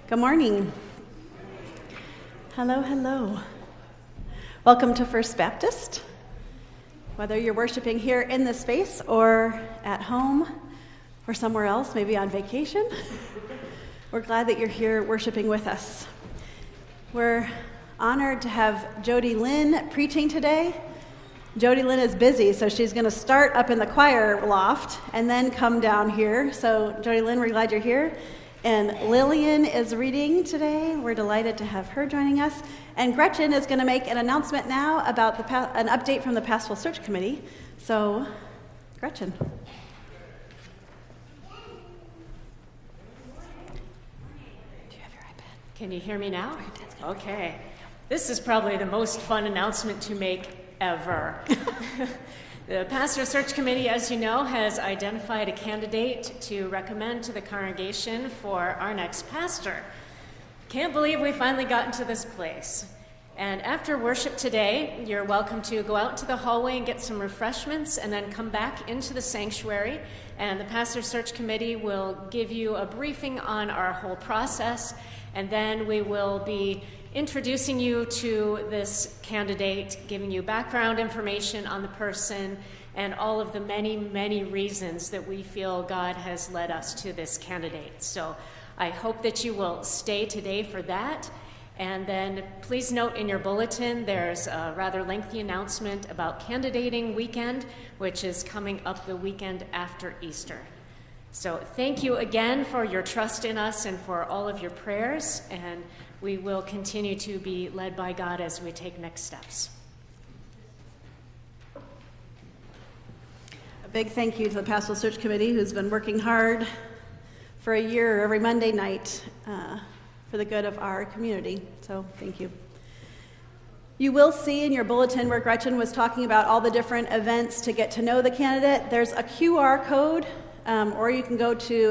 Good morning. Hello, hello. Welcome to First Baptist. Whether you're worshiping here in this space or at home or somewhere else, maybe on vacation, we're glad that you're here worshiping with us. We're honored to have Jody Lynn preaching today. Jody Lynn is busy, so she's going to start up in the choir loft and then come down here. So Jody Lynn, we're glad you're here. And Lillian is reading today. We're delighted to have her joining us. And Gretchen is going to make an announcement now about an update from the Pastoral Search Committee. So, Gretchen. Do you have your iPad? Can you hear me now? Okay. This is probably the most fun announcement to make ever. The Pastoral Search Committee, as you know, has identified a candidate to recommend to the congregation for our next pastor. Can't believe we finally gotten to this place. And after worship today, you're welcome to go out to the hallway and get some refreshments and then come back into the sanctuary. And the Pastoral Search Committee will give you a briefing on our whole process. And then we will be introducing you to this candidate, giving you background information on the person, and all of the many, many reasons that we feel God has led us to this candidate. So I hope that you will stay today for that. And then please note in your bulletin, there's a rather lengthy announcement about candidating weekend, which is coming up the weekend after Easter. So thank you again for your trust in us and for all of your prayers, and we will continue to be led by God as we take next steps. A big thank you to the Pastoral Search Committee, who's been working hard for a year every Monday night for the good of our community. So thank you. You will see in your bulletin where Gretchen was talking about all the different events to get to know the candidate. There's a QR code, or you can go to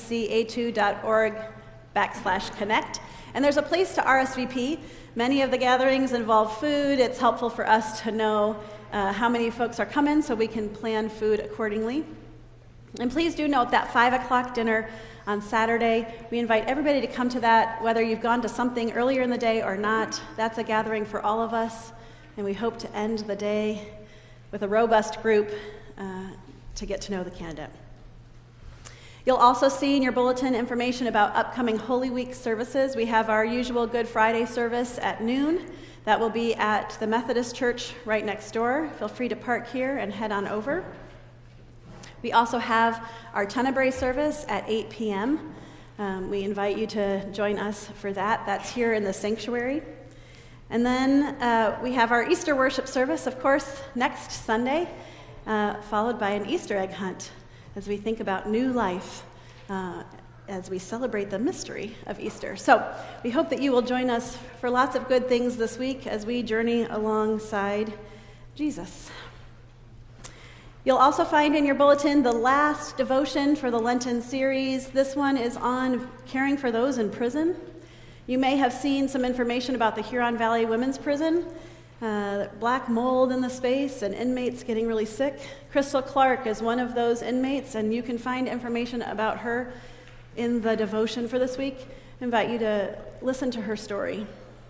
fbca2.org/connect. And there's a place to RSVP. Many of the gatherings involve food. It's helpful for us to know how many folks are coming so we can plan food accordingly. And please do note that 5 o'clock dinner on Saturday. We invite everybody to come to that, whether you've gone to something earlier in the day or not. That's a gathering for all of us, and we hope to end the day with a robust group to get to know the candidate. You'll also see in your bulletin information about upcoming Holy Week services. We have our usual Good Friday service at noon. That will be at the Methodist Church right next door. Feel free to park here and head on over. We also have our Tenebrae service at 8 p.m. We invite you to join us for that. That's here in the sanctuary. And then we have our Easter worship service, of course, next Sunday, followed by an Easter egg hunt as we think about new life, as we celebrate the mystery of Easter. So we hope that you will join us for lots of good things this week as we journey alongside Jesus. You'll also find in your bulletin the last devotion for the Lenten series. This one is on caring for those in prison. You may have seen some information about the Huron Valley Women's Prison. Black mold in the space and inmates getting really sick. Crystal Clark is one of those inmates, and you can find information about her in the devotion for this week. I invite you to listen to her story.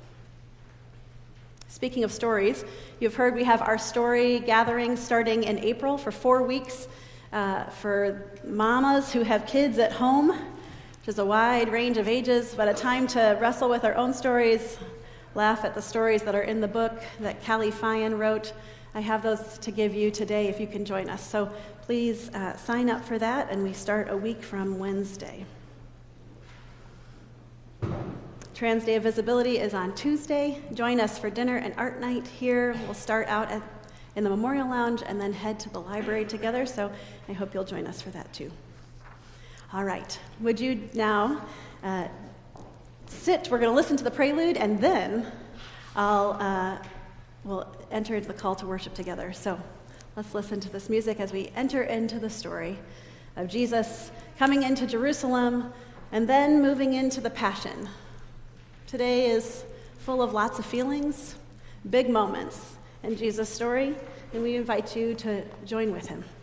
Speaking of stories, you've heard we have our story gathering starting in April for 4 weeks for mamas who have kids at home, which is a wide range of ages, but a time to wrestle with our own stories, laugh at the stories that are in the book that Callie Fyan wrote. I have those to give you today if you can join us. So please sign up for that, and we start a week from Wednesday. Trans Day of Visibility is on Tuesday. Join us for dinner and art night here. We'll start out in the Memorial Lounge and then head to the library together, so I hope you'll join us for that too. All right, would you now sit? We're going to listen to the prelude, and then we'll enter into the call to worship together. So let's listen to this music as we enter into the story of Jesus coming into Jerusalem and then moving into the Passion. Today is full of lots of feelings, big moments in Jesus' story, and we invite you to join with him.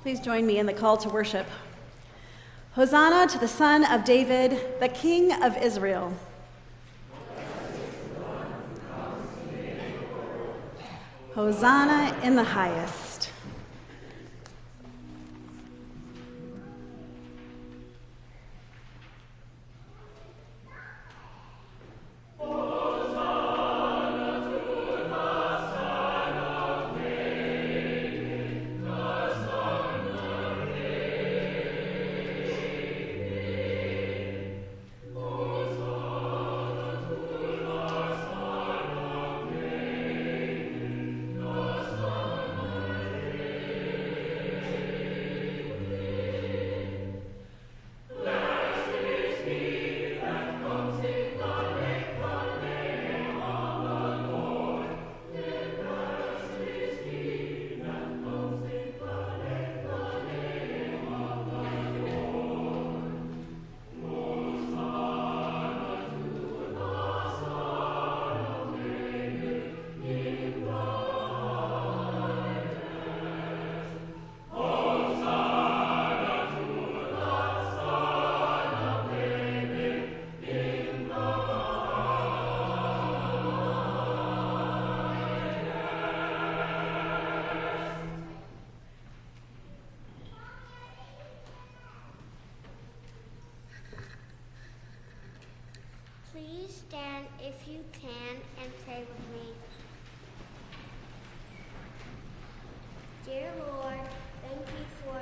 Please join me in the call to worship. Hosanna to the Son of David, the King of Israel. Hosanna in the highest. Please stand if you can and pray with me. Dear Lord, thank you for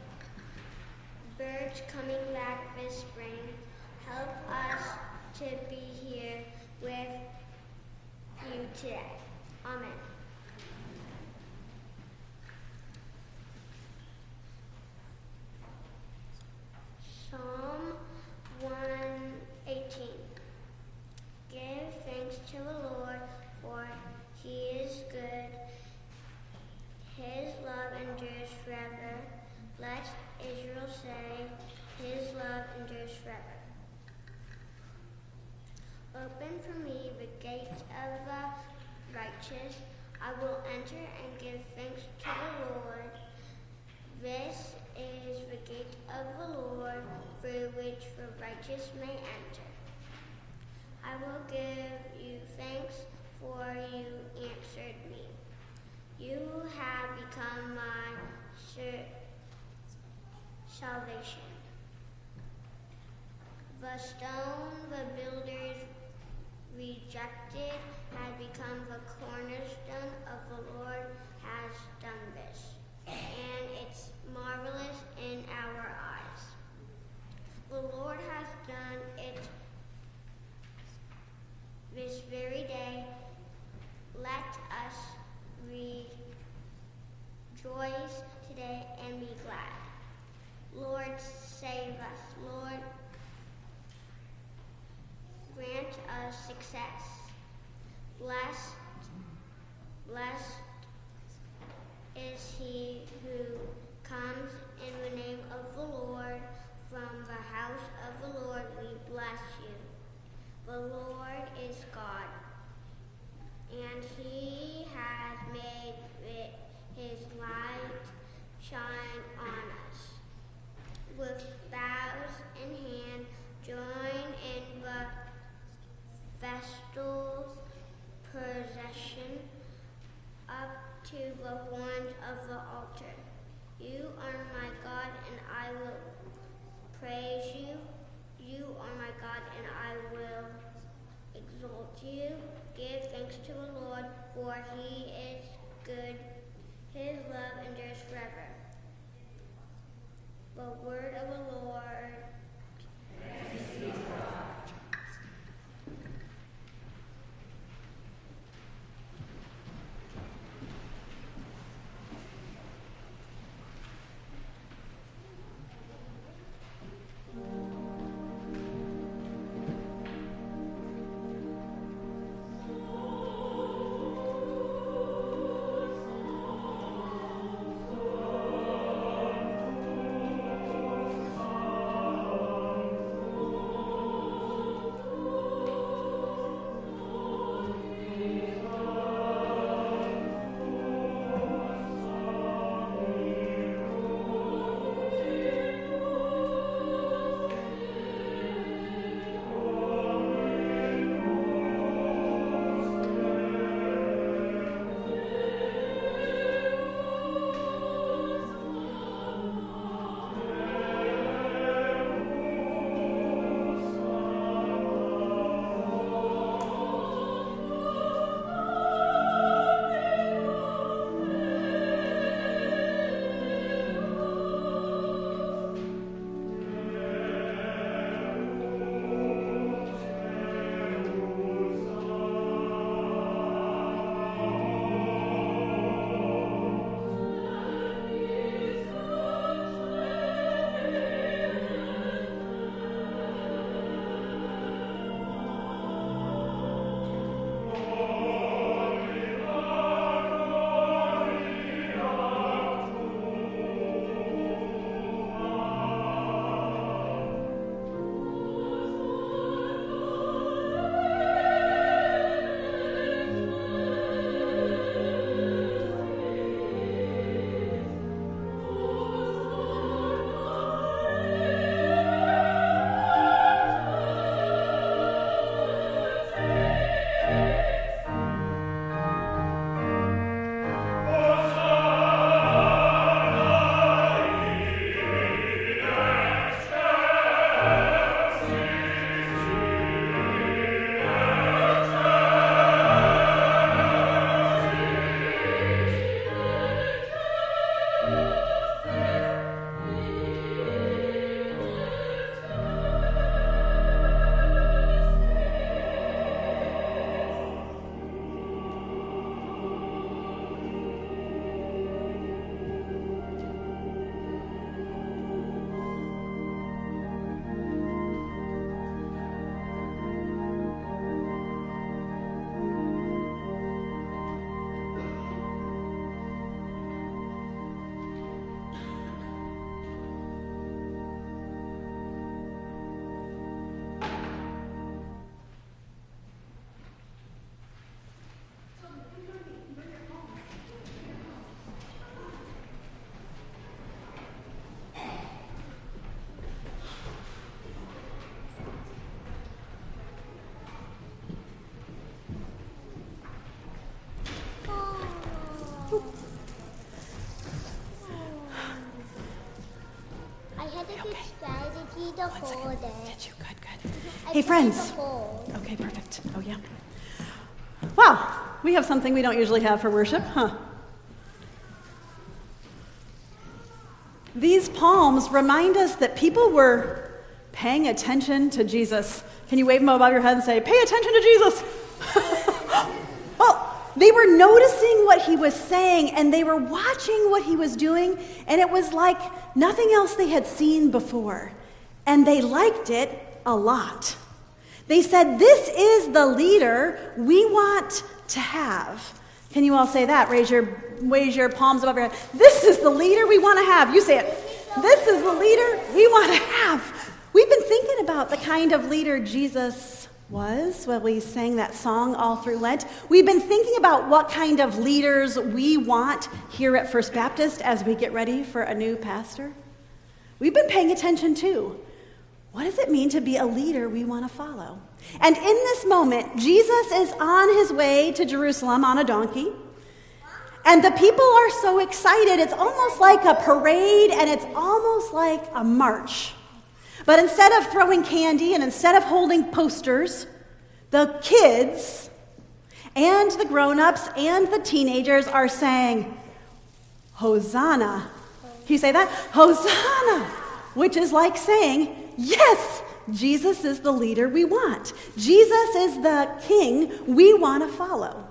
birds coming back this spring. Help us to be here with you today. Amen. Psalm 118. Give thanks to the Lord, for he is good. His love endures forever. Let Israel say, his love endures forever. Open for me the gates of the righteous. I will enter and give thanks to the Lord. This is the gate of the Lord, through which the righteous may enter. I will give you thanks, for you answered me. You have become my salvation. The stone the builders rejected has become the cornerstone of the Lord has done this, and it's marvelous in our eyes. The Lord has done it this very day. Let us rejoice today and be glad. Lord, save us. Lord, grant us success. Blessed is he who comes in the name of the Lord. From the house of the Lord we bless you. The Lord is God, and he has made his light shine on us. With bows in hand, join in the festal procession up to the horns of the altar. You are my God, and I will praise you. You are my God, and I will exalt you. Give thanks to the Lord, for he is good. His love endures forever. The word of the Lord. Thanks be to God. the whole day. Did you? Good. I Hey, played friends. the whole. Okay, perfect. Oh, yeah. Wow, we have something we don't usually have for worship, huh? These palms remind us that people were paying attention to Jesus. Can you wave them above your head and say, pay attention to Jesus? Well, they were noticing what he was saying, and they were watching what he was doing, and it was like nothing else they had seen before. And they liked it a lot. They said, this is the leader we want to have. Can you all say that? Raise your palms above your head. This is the leader we want to have. You say it. This is the leader we want to have. We've been thinking about the kind of leader Jesus was when we sang that song all through Lent. We've been thinking about what kind of leaders we want here at First Baptist as we get ready for a new pastor. We've been paying attention too. What does it mean to be a leader we want to follow? And in this moment, Jesus is on his way to Jerusalem on a donkey. And the people are so excited. It's almost like a parade, and it's almost like a march. But instead of throwing candy and instead of holding posters, the kids and the grown-ups and the teenagers are saying, Hosanna. Can you say that? Hosanna, which is like saying, yes, Jesus is the leader we want. Jesus is the king we want to follow.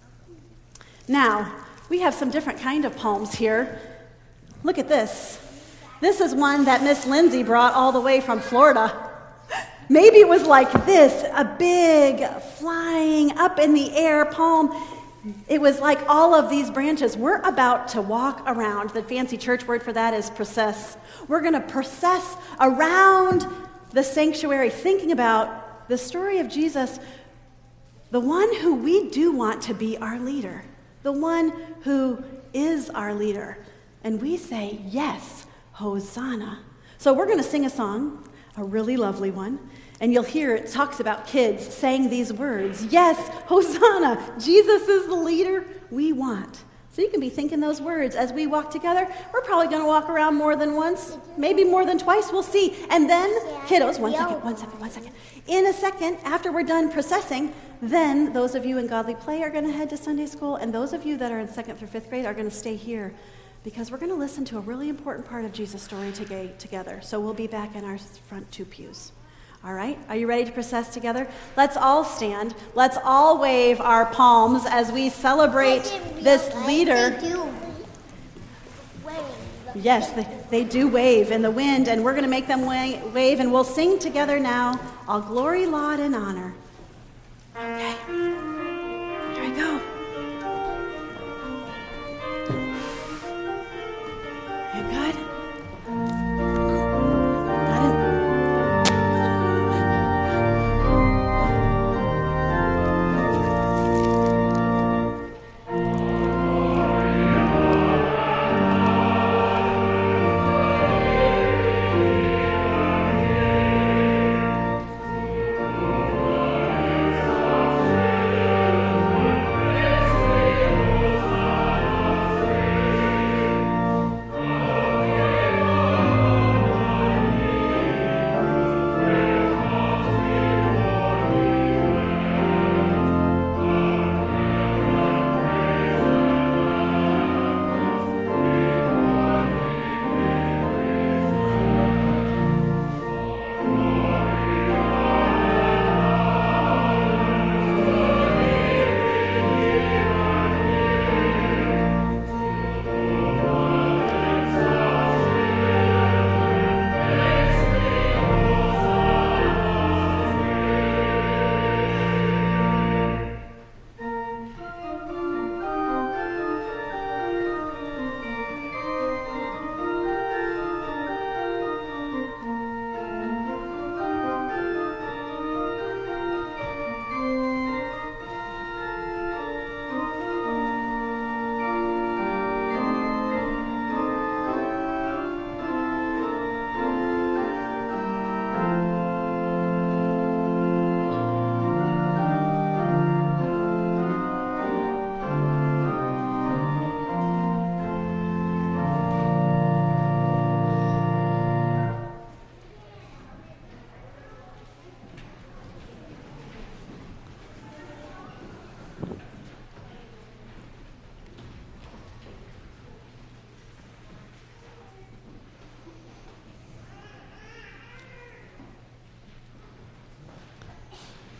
Now, we have some different kind of palms here. Look at this. This is one that Miss Lindsay brought all the way from Florida. Maybe it was like this, a big flying up in the air palm. It was like all of these branches. We're about to walk around. The fancy church word for that is process. We're going to process around the sanctuary, thinking about the story of Jesus, the one who we do want to be our leader, the one who is our leader. And we say, yes, Hosanna. So we're going to sing a song, a really lovely one, and you'll hear it talks about kids saying these words, yes, Hosanna, Jesus is the leader we want. So you can be thinking those words as we walk together. We're probably going to walk around more than once, maybe more than twice. We'll see. And then, kiddos, one second. In a second, after we're done processing, then those of you in Godly Play are going to head to Sunday school, and those of you that are in 2nd through 5th grade are going to stay here because we're going to listen to a really important part of Jesus' story together. So we'll be back in our front 2 pews. All right, are you ready to process together? Let's all stand. Let's all wave our palms as we celebrate this leader. They do wave. Yes, they do wave in the wind, and we're going to make them wave, and we'll sing together now, all glory, laud, and honor. Okay, here we go. You good?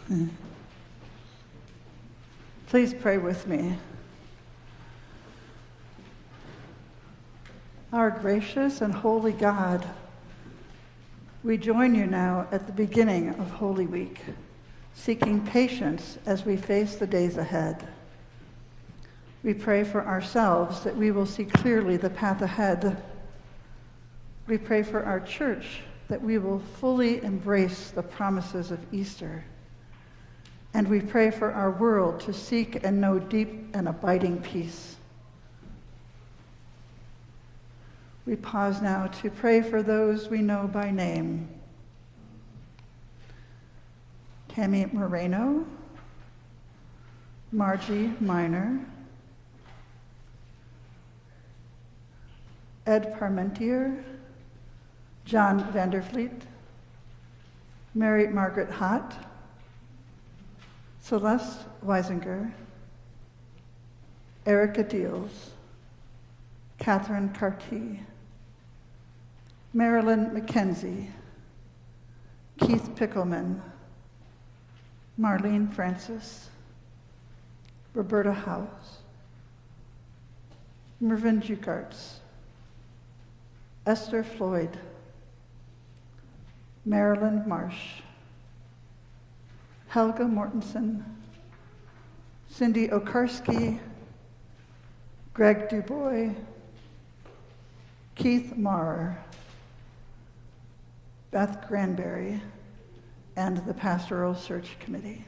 Please pray with me. Our gracious and holy God, we join you now at the beginning of Holy Week, seeking patience as we face the days ahead. We pray for ourselves that we will see clearly the path ahead. We pray for our church that we will fully embrace the promises of Easter. And we pray for our world to seek and know deep and abiding peace. We pause now to pray for those we know by name. Tammy Moreno, Margie Miner, Ed Parmentier, John Vandervliet, Mary Margaret Hott, Celeste Weisinger, Erica Deals, Catherine Carty, Marilyn McKenzie, Keith Pickelman, Marlene Francis, Roberta House, Mervyn Jukarts, Esther Floyd, Marilyn Marsh, Helga Mortensen, Cindy Okarski, Greg Dubois, Keith Marr, Beth Granberry, and the Pastoral Search Committee.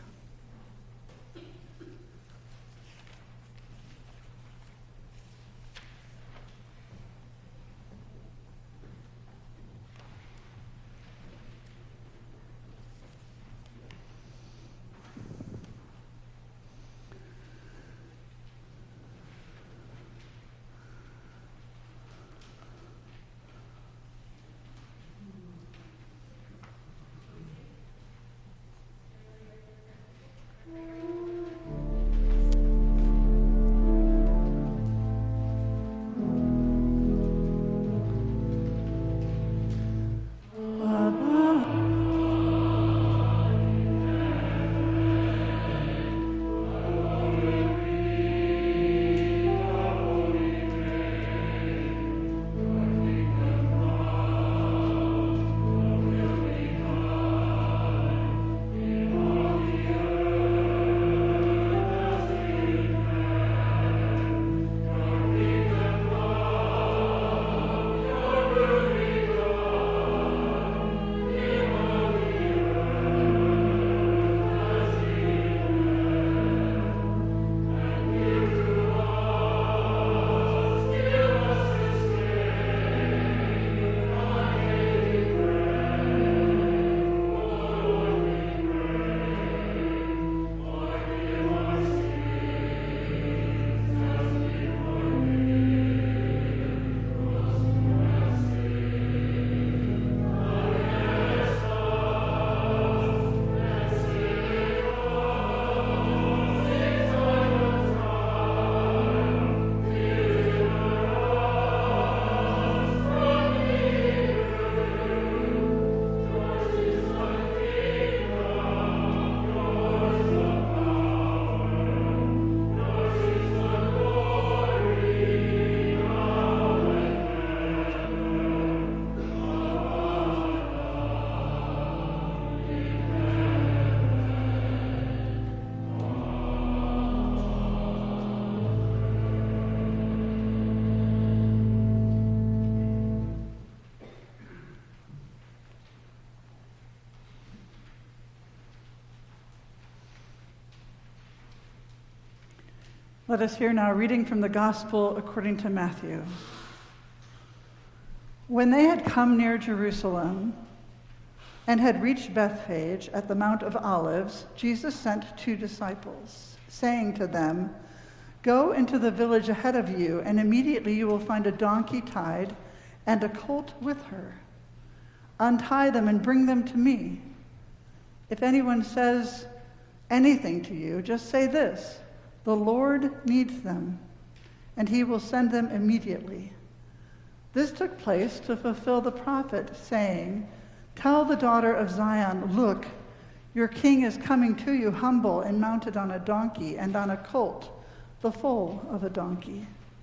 Let us hear now reading from the Gospel according to Matthew. When they had come near Jerusalem and had reached Bethphage at the Mount of Olives, Jesus sent 2 disciples, saying to them, "Go into the village ahead of you, and immediately you will find a donkey tied and a colt with her. Untie them and bring them to me. If anyone says anything to you, just say this: 'The Lord needs them,' and he will send them immediately." This took place to fulfill the prophet, saying, "Tell the daughter of Zion, look, Your king is coming to you humble and mounted on a donkey and on a colt, the foal of a donkey."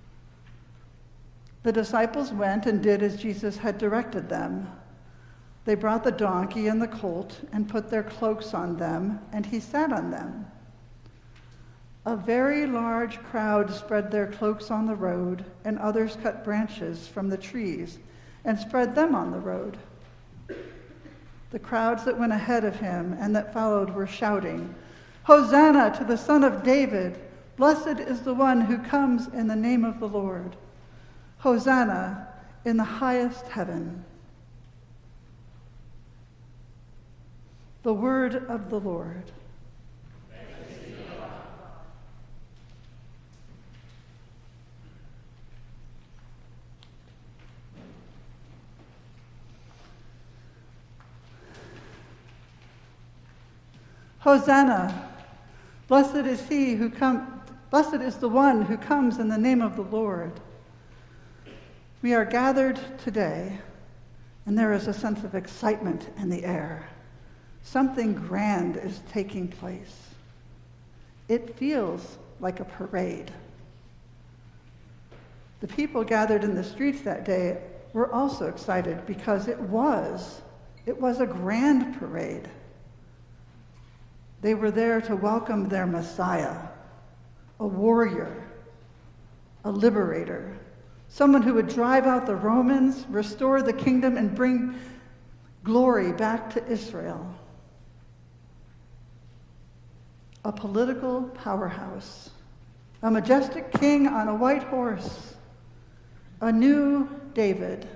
The disciples went and did as Jesus had directed them. They brought the donkey and the colt and put their cloaks on them, and he sat on them. A very large crowd spread their cloaks on the road, and others cut branches from the trees and spread them on the road. The crowds that went ahead of him and that followed were shouting, "Hosanna to the Son of David! Blessed is the one who comes in the name of the Lord. Hosanna in the highest heaven." The word of the Lord. Hosanna! Blessed is the one who comes in the name of the Lord. We are gathered today, and there is a sense of excitement in the air. Something grand is taking place. It feels like a parade. The people gathered in the streets that day were also excited because it was a grand parade. They were there to welcome their Messiah, a warrior, a liberator, someone who would drive out the Romans, restore the kingdom, and bring glory back to Israel. A political powerhouse, a majestic king on a white horse, a new David.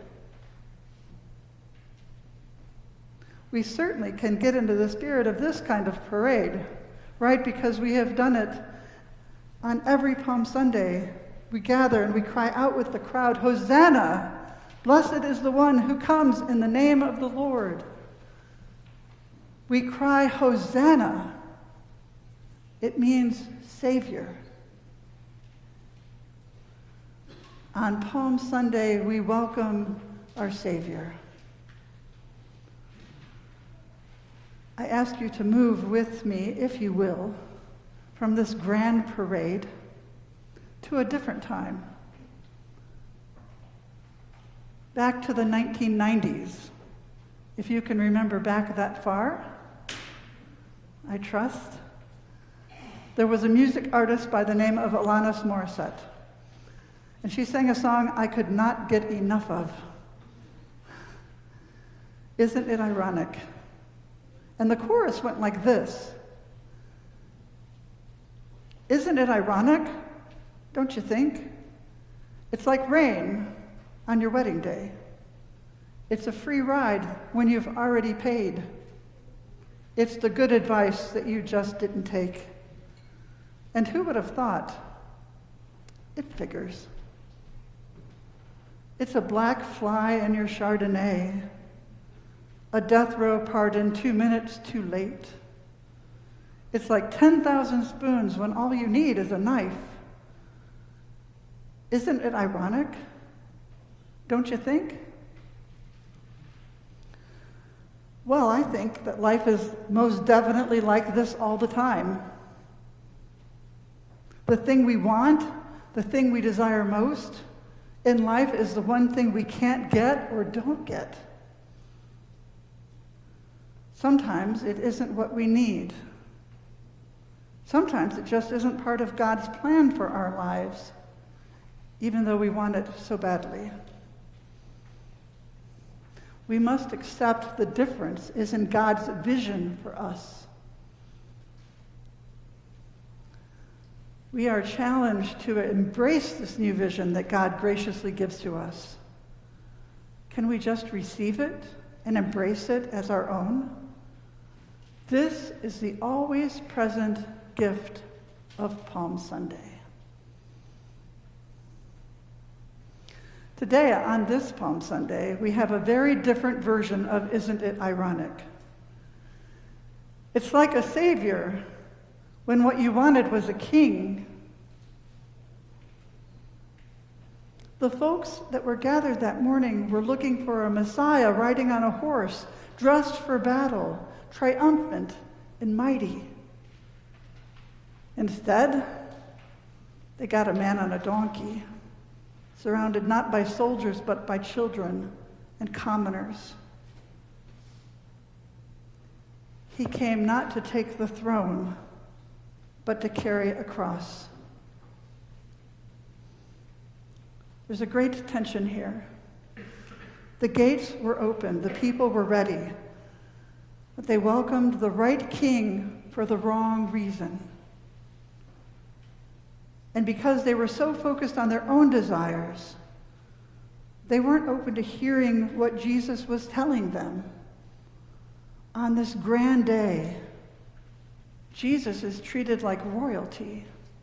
We certainly can get into the spirit of this kind of parade, right? Because we have done it on every Palm Sunday. We gather and we cry out with the crowd, "Hosanna! Blessed is the one who comes in the name of the Lord." We cry, "Hosanna." It means Savior. On Palm Sunday, we welcome our Savior. I ask you to move with me, if you will, from this grand parade to a different time. Back to the 1990s, if you can remember back that far, I trust. There was a music artist by the name of Alanis Morissette, and she sang a song I could not get enough of. Isn't it ironic? And the chorus went like this. Isn't it ironic? Don't you think? It's like rain on your wedding day. It's a free ride when you've already paid. It's the good advice that you just didn't take. And who would have thought? It figures. It's a black fly in your Chardonnay. A death row pardon 2 minutes too late. It's like 10,000 spoons when all you need is a knife. Isn't it ironic? Don't you think? Well, I think that life is most definitely like this all the time. The thing we want, the thing we desire most in life is the one thing we can't get or don't get. Sometimes it isn't what we need. Sometimes it just isn't part of God's plan for our lives, even though we want it so badly. We must accept the difference is in God's vision for us. We are challenged to embrace this new vision that God graciously gives to us. Can we just receive it and embrace it as our own? This is the always present gift of Palm Sunday. Today, on this Palm Sunday, we have a very different version of Isn't It Ironic? It's like a savior when what you wanted was a king. The folks that were gathered that morning were looking for a Messiah riding on a horse, dressed for battle, triumphant and mighty. Instead, they got a man on a donkey, surrounded not by soldiers but by children and commoners. He came not to take the throne, but to carry a cross. There's a great tension here. The gates were open, the people were ready, but they welcomed the right king for the wrong reason. And because they were so focused on their own desires, they weren't open to hearing what Jesus was telling them. On this grand day, Jesus is treated like royalty.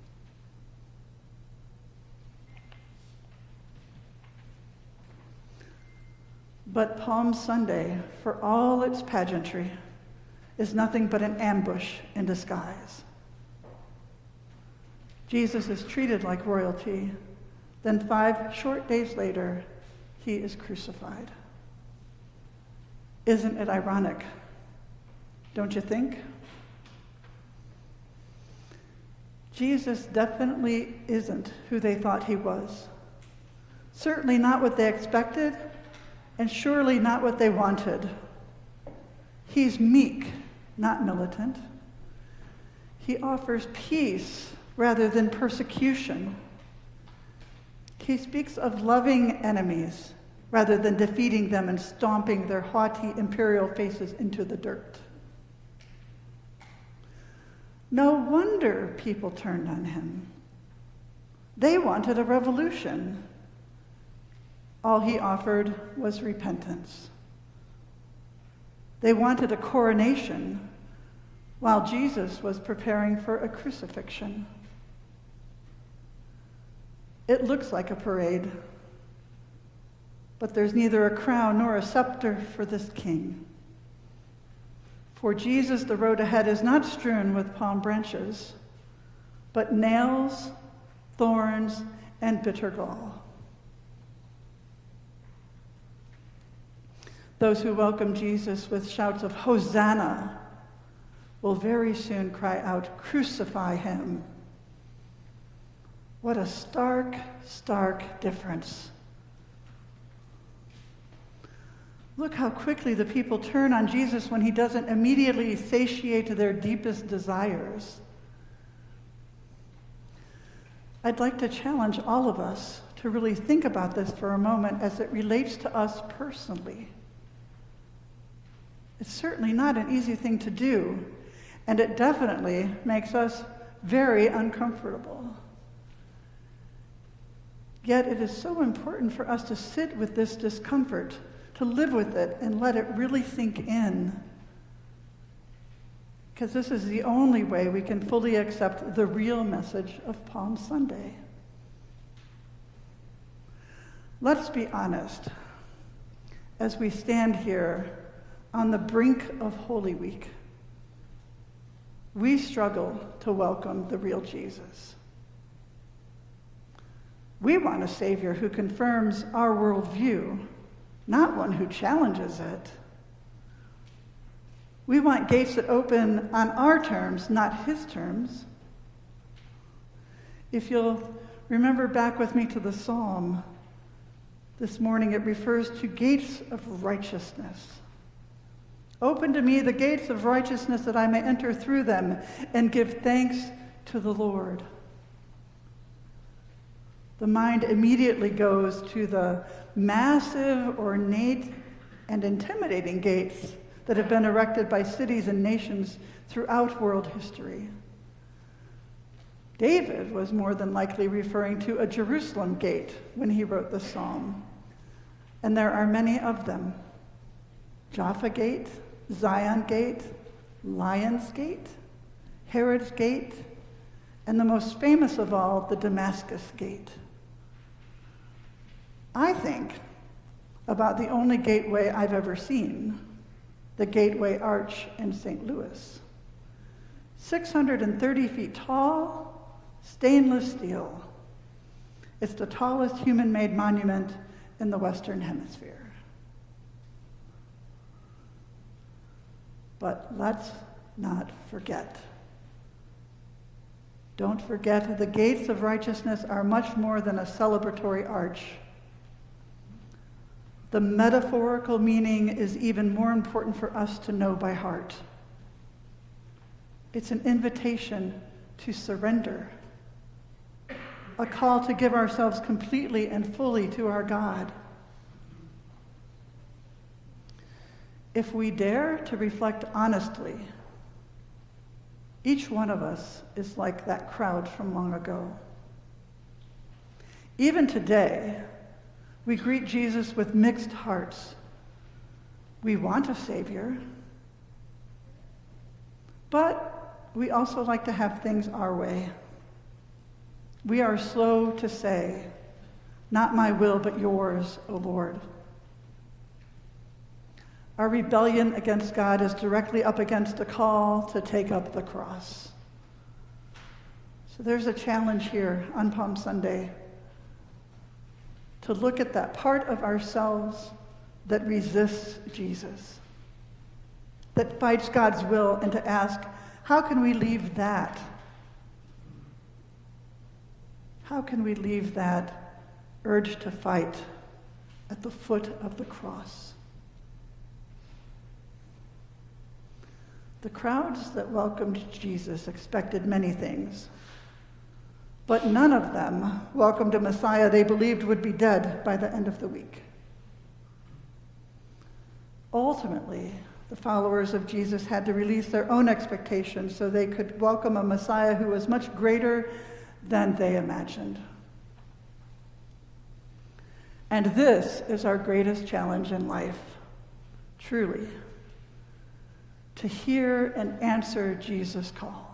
But Palm Sunday, for all its pageantry, is nothing but an ambush in disguise. Jesus is treated like royalty. Then 5 short days later, he is crucified. Isn't it ironic? Don't you think? Jesus definitely isn't who they thought he was. Certainly not what they expected, and surely not what they wanted. He's meek, not militant. He offers peace rather than persecution. He speaks of loving enemies rather than defeating them and stomping their haughty imperial faces into the dirt. No wonder people turned on him. They wanted a revolution. All he offered was repentance. They wanted a coronation while Jesus was preparing for a crucifixion. It looks like a parade, but there's neither a crown nor a scepter for this king. For Jesus, the road ahead is not strewn with palm branches, but nails, thorns, and bitter gall. Those who welcome Jesus with shouts of Hosanna will very soon cry out, "Crucify him." What a stark, stark difference. Look how quickly the people turn on Jesus when he doesn't immediately satiate their deepest desires. I'd like to challenge all of us to really think about this for a moment as it relates to us personally. It's certainly not an easy thing to do, and it definitely makes us very uncomfortable. Yet it is so important for us to sit with this discomfort, to live with it and let it really sink in. Because this is the only way we can fully accept the real message of Palm Sunday. Let's be honest. As we stand here on the brink of Holy Week, we struggle to welcome the real Jesus. We want a Savior who confirms our worldview, not one who challenges it. We want gates that open on our terms, not his terms. If you'll remember back with me to the psalm, this morning it refers to gates of righteousness. Open to me the gates of righteousness that I may enter through them and give thanks to the Lord. The mind immediately goes to the massive, ornate, and intimidating gates that have been erected by cities and nations throughout world history. David was more than likely referring to a Jerusalem gate when he wrote the psalm. And there are many of them. Jaffa Gate, Zion Gate, Lion's Gate, Herod's Gate, and the most famous of all, the Damascus Gate. I think about the only gateway I've ever seen, the Gateway Arch in St. Louis. 630 feet tall, stainless steel. It's the tallest human-made monument in the Western Hemisphere. But let's not forget. Don't forget, the gates of righteousness are much more than a celebratory arch. The metaphorical meaning is even more important for us to know by heart. It's an invitation to surrender, a call to give ourselves completely and fully to our God. If we dare to reflect honestly, each one of us is like that crowd from long ago. Even today, we greet Jesus with mixed hearts. We want a Savior, but we also like to have things our way. We are slow to say, "Not my will, but yours, O Lord." Our rebellion against God is directly up against a call to take up the cross. So there's a challenge here on Palm Sunday to look at that part of ourselves that resists Jesus, that fights God's will, and to ask, how can we leave that? How can we leave that urge to fight at the foot of the cross? The crowds that welcomed Jesus expected many things, but none of them welcomed a Messiah they believed would be dead by the end of the week. Ultimately, the followers of Jesus had to release their own expectations so they could welcome a Messiah who was much greater than they imagined. And this is our greatest challenge in life, truly, to hear and answer Jesus' call.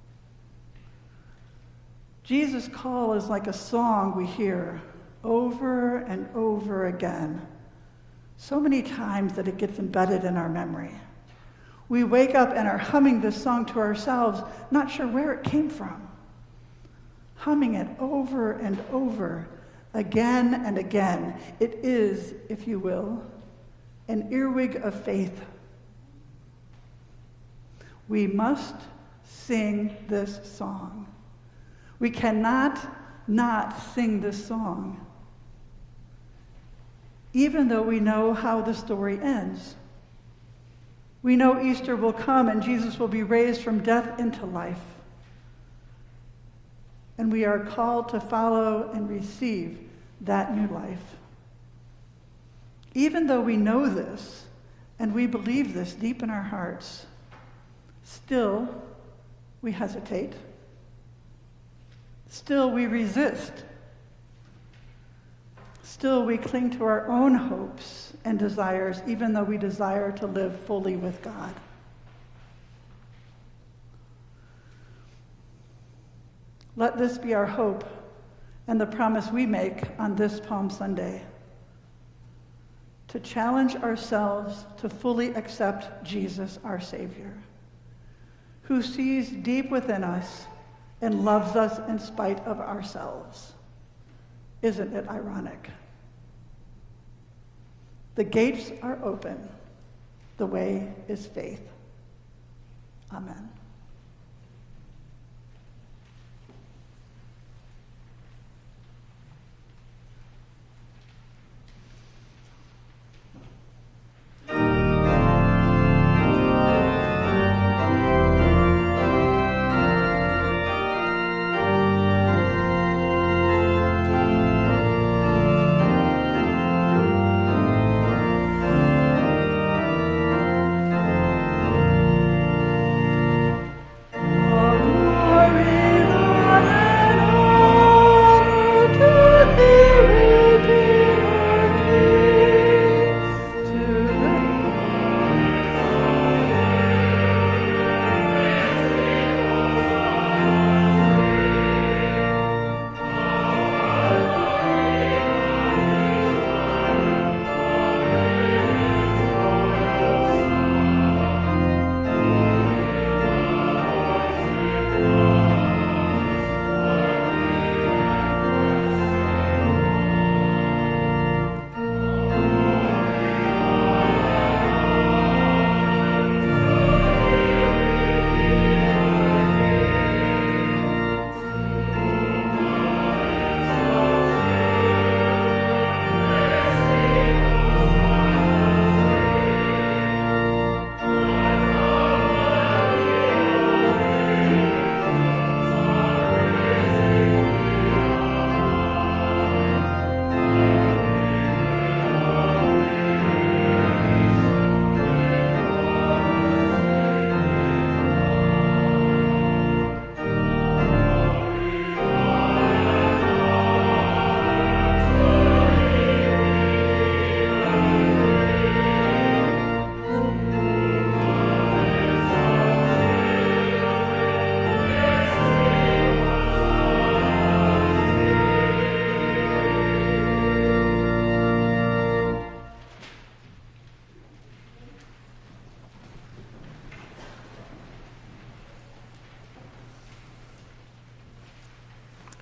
Jesus' call is like a song we hear over and over again, so many times that it gets embedded in our memory. We wake up and are humming this song to ourselves, not sure where it came from, humming it over and over, again and again. It is, if you will, an earwig of faith. We must sing this song. We cannot not sing this song, even though we know how the story ends. We know Easter will come and Jesus will be raised from death into life. And we are called to follow and receive that new life. Even though we know this and we believe this deep in our hearts, still we hesitate. Still we resist. Still we cling to our own hopes and desires, even though we desire to live fully with God. Let this be our hope and the promise we make on this Palm Sunday, to challenge ourselves to fully accept Jesus, our Savior, who sees deep within us and loves us in spite of ourselves. Isn't it ironic? The gates are open. The way is faith. Amen.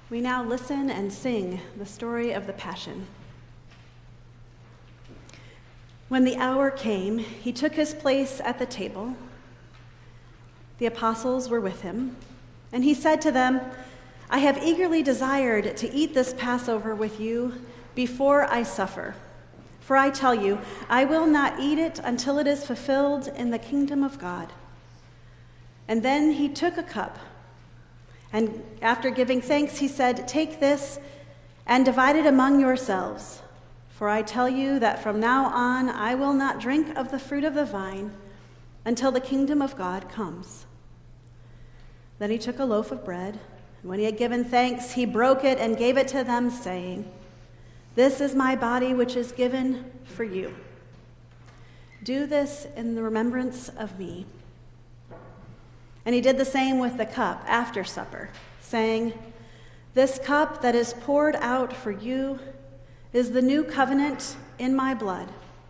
we now listen and sing the story of the Passion. When the hour came, he took his place at the table. The apostles were with him, and he said to them, "I have eagerly desired to eat this Passover with you before I suffer. For I tell you, I will not eat it until it is fulfilled in the kingdom of God." And then he took a cup, and after giving thanks, he said, "Take this and divide it among yourselves. For I tell you that from now on I will not drink of the fruit of the vine until the kingdom of God comes." Then he took a loaf of bread, and when he had given thanks, he broke it and gave it to them, saying, "This is my body, which is given for you. Do this in the remembrance of me." And he did the same with the cup after supper, saying, "This cup that is poured out for you is the new covenant in my blood.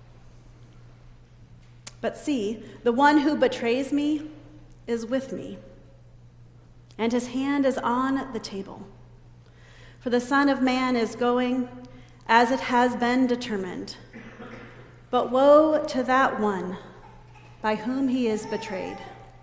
But see, the one who betrays me is with me, and his hand is on the table. For the Son of Man is going as it has been determined. But woe to that one by whom he is betrayed."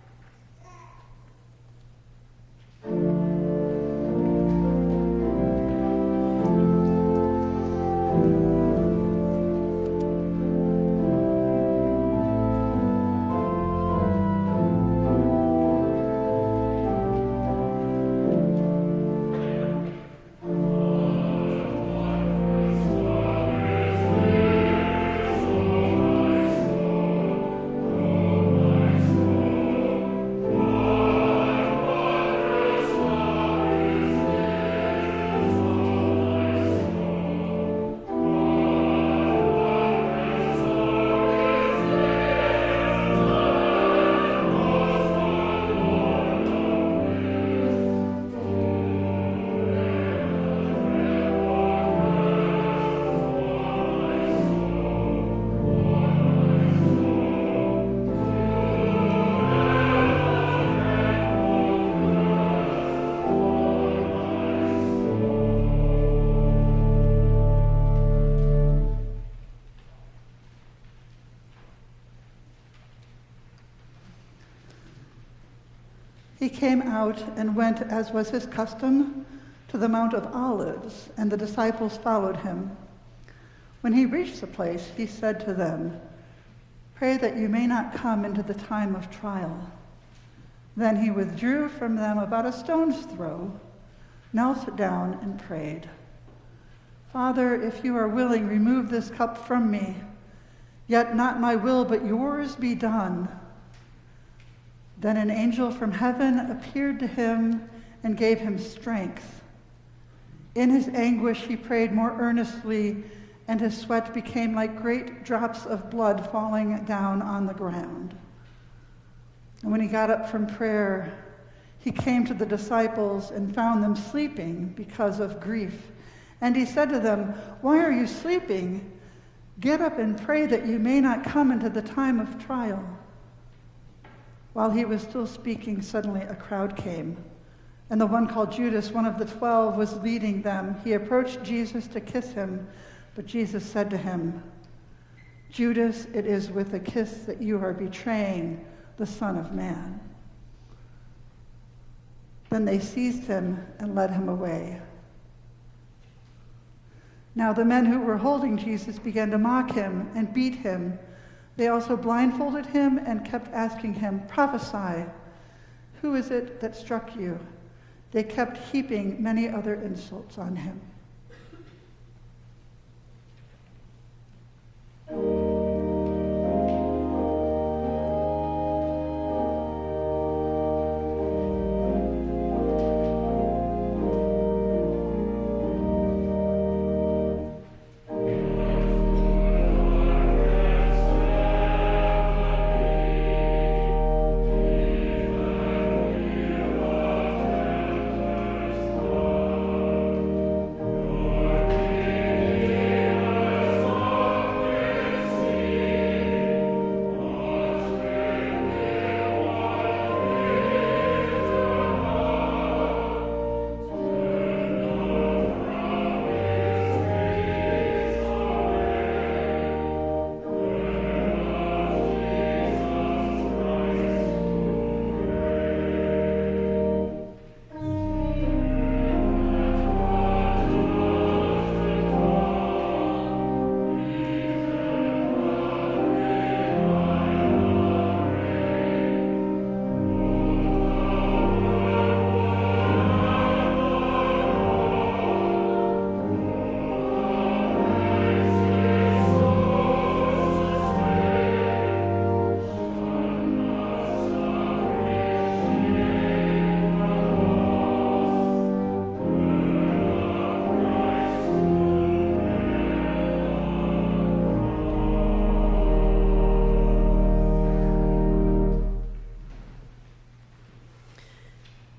He came out and went, as was his custom, to the Mount of Olives, and the disciples followed him. When he reached the place, he said to them, "Pray that you may not come into the time of trial." Then he withdrew from them about a stone's throw, knelt down, and prayed, "Father, if you are willing, remove this cup from me. Yet not my will, but yours be done." Then an angel from heaven appeared to him and gave him strength. In his anguish he prayed more earnestly, and his sweat became like great drops of blood falling down on the ground. And when he got up from prayer, he came to the disciples and found them sleeping because of grief. And he said to them, "Why are you sleeping? Get up and pray that you may not come into the time of trial." While he was still speaking, suddenly a crowd came, and the one called Judas, one of the 12, was leading them. He approached Jesus to kiss him, but Jesus said to him, "Judas, it is with a kiss that you are betraying the Son of Man." Then they seized him and led him away. Now the men who were holding Jesus began to mock him and beat him. They also blindfolded him and kept asking him, "Prophesy, who is it that struck you?" They kept heaping many other insults on him.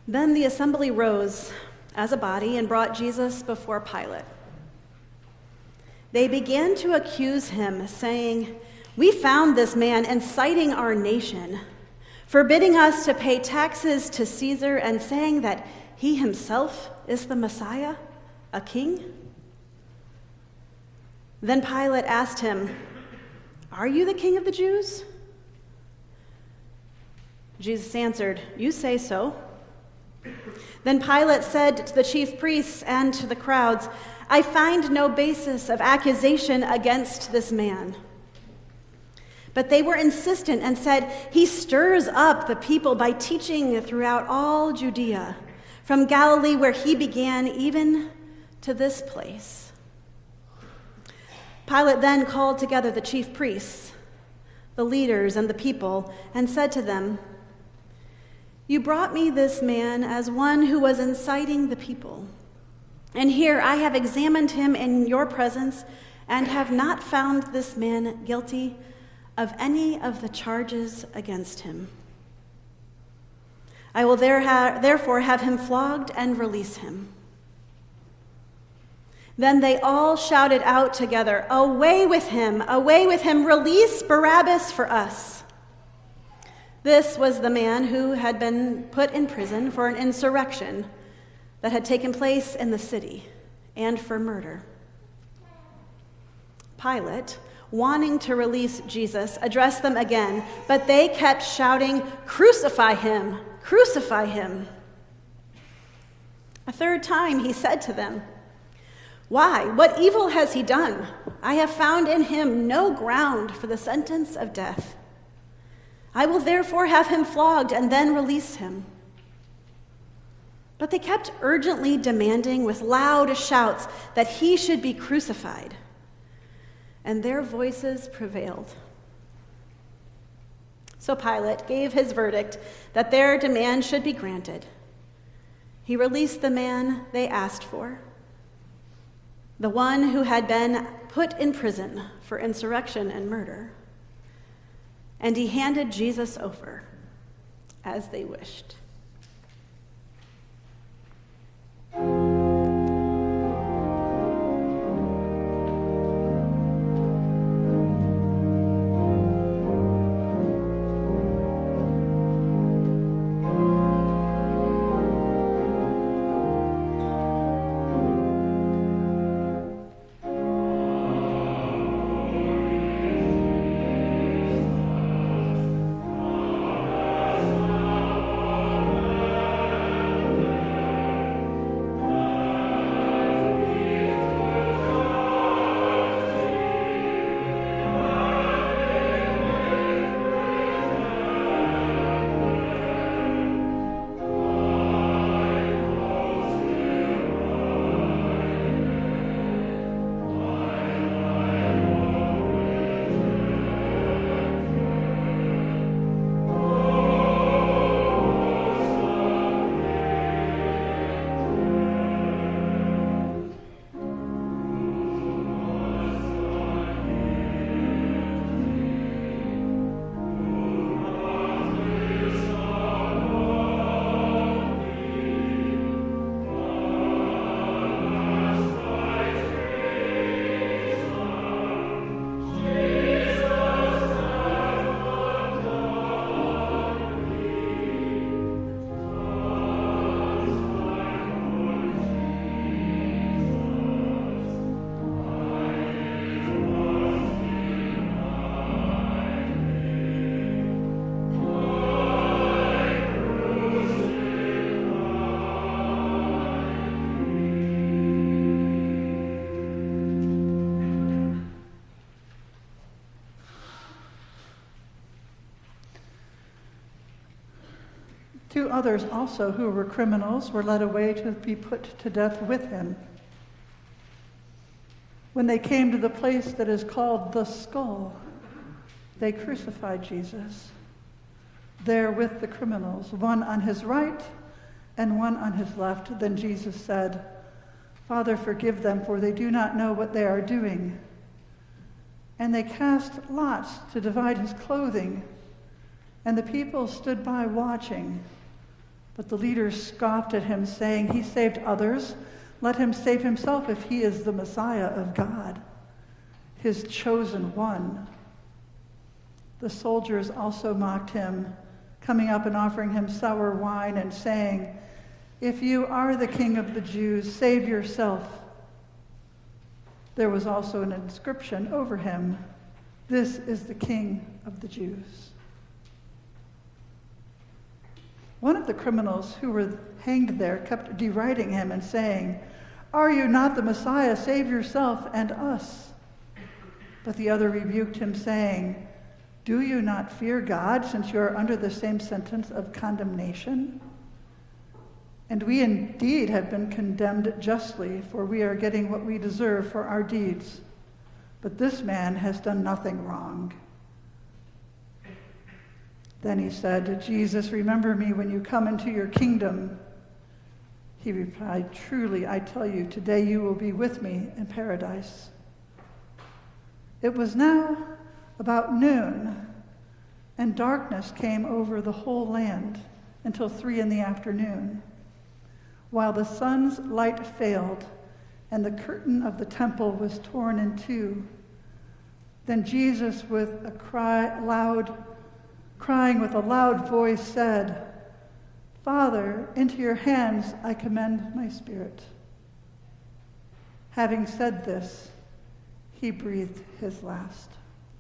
Then the assembly rose as a body and brought Jesus before Pilate. They began to accuse him, saying, "We found this man inciting our nation, forbidding us to pay taxes to Caesar and saying that he himself is the Messiah, a king." Then Pilate asked him, "Are you the king of the Jews?" Jesus answered, "You say so." Then Pilate said to the chief priests and to the crowds, "I find no basis of accusation against this man." But they were insistent and said, "He stirs up the people by teaching throughout all Judea, from Galilee where he began, even to this place." Pilate then called together the chief priests, the leaders, and the people, and said to them, "You brought me this man as one who was inciting the people. And here I have examined him in your presence and have not found this man guilty of any of the charges against him. I will therefore have him flogged and release him." Then they all shouted out together, "Away with him! Away with him! Release Barabbas for us!" This was the man who had been put in prison for an insurrection that had taken place in the city and for murder. Pilate, wanting to release Jesus, addressed them again, but they kept shouting, "Crucify him! Crucify him!" A third time he said to them, "Why? What evil has he done? I have found in him no ground for the sentence of death. I will therefore have him flogged and then release him." But they kept urgently demanding with loud shouts that he should be crucified, and their voices prevailed. So Pilate gave his verdict that their demand should be granted. He released the man they asked for, the one who had been put in prison for insurrection and murder, and he handed Jesus over as they wished. Two others also who were criminals were led away to be put to death with him. When they came to the place that is called the Skull, they crucified Jesus there with the criminals, one on his right and one on his left. Then Jesus said, "Father, forgive them, for they do not know what they are doing." And they cast lots to divide his clothing, and the people stood by watching. But the leaders scoffed at him, saying, "He saved others. Let him save himself if he is the Messiah of God, his chosen one." The soldiers also mocked him, coming up and offering him sour wine and saying, "If you are the King of the Jews, save yourself." There was also an inscription over him, "This is the King of the Jews." One of the criminals who were hanged there kept deriding him and saying, "Are you not the Messiah? Save yourself and us." But the other rebuked him, saying, "Do you not fear God, since you are under the same sentence of condemnation? And we indeed have been condemned justly, for we are getting what we deserve for our deeds. But this man has done nothing wrong." Then he said to Jesus, "Remember me when you come into your kingdom." He replied, "Truly, I tell you, today you will be with me in paradise." It was now about noon, and darkness came over the whole land until 3 p.m, while the sun's light failed and the curtain of the temple was torn in two. Then Jesus, crying with a loud voice, said, "Father, into your hands I commend my spirit." Having said this, he breathed his last.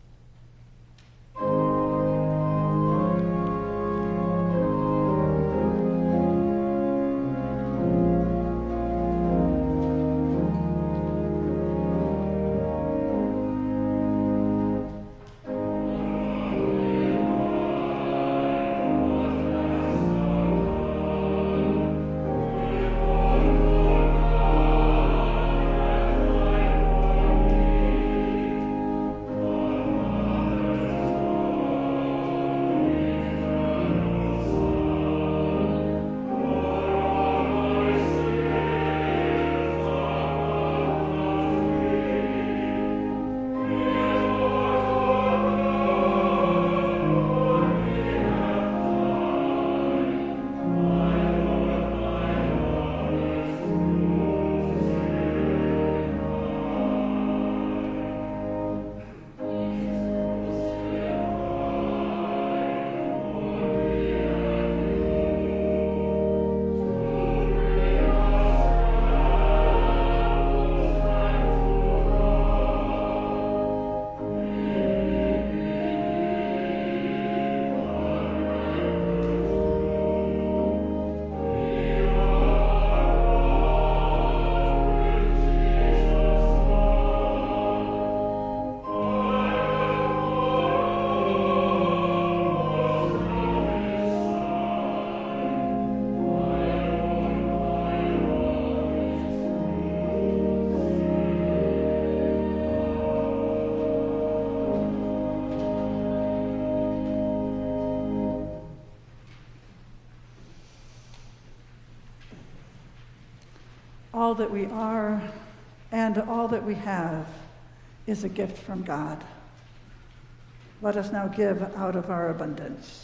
All that we are and all that we have is a gift from God. Let us now give out of our abundance.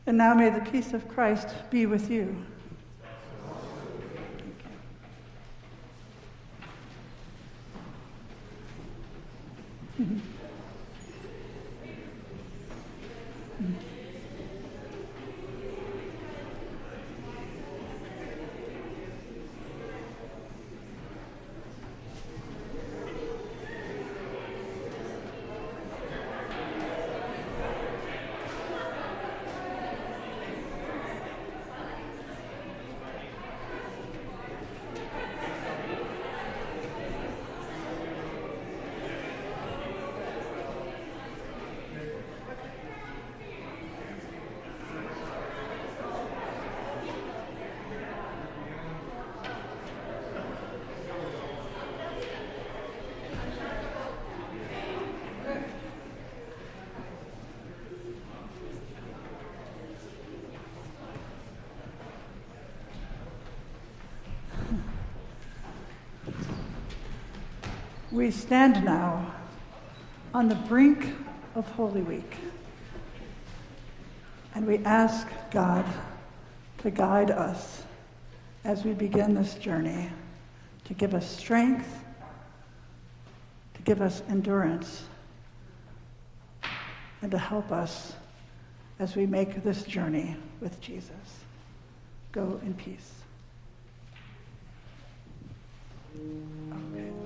And now may the peace of Christ be with you. We stand now on the brink of Holy Week, and we ask God to guide us as we begin this journey, to give us strength, to give us endurance, and to help us as we make this journey with Jesus. Go in peace. Okay.